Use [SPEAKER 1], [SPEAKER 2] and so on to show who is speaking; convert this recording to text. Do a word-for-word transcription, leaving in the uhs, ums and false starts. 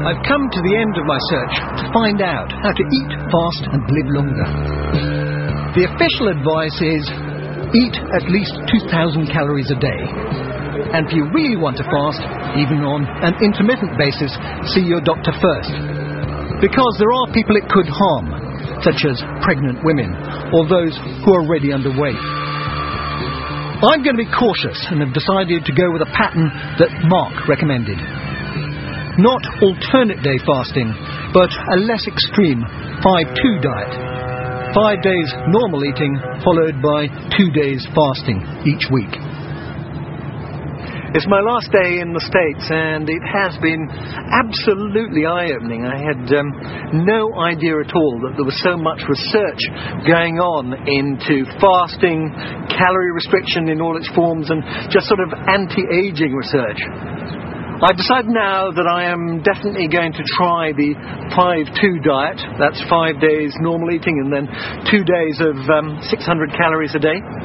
[SPEAKER 1] I've come to the end of my search to find out how to eat, fast and live longer. The official advice is eat at least two thousand calories a day. And if you really want to fast, even on an intermittent basis, see your doctor first. Because there are people it could harm, such as pregnant women or those who are already underweight. I'm going to be cautious and have decided to go with a pattern that Mark recommended. Not alternate day fasting, but a less extreme five two diet. Five days normal eating, followed by two days fasting each week. It's my last day in the States, and it has been absolutely eye-opening. I had um, no idea at all that there was so much research going on into fasting, calorie restriction in all its forms, and just sort of anti-aging research. I've decided now that I am definitely going to try the five two diet. That's five days normal eating and then two days of um, six hundred calories a day.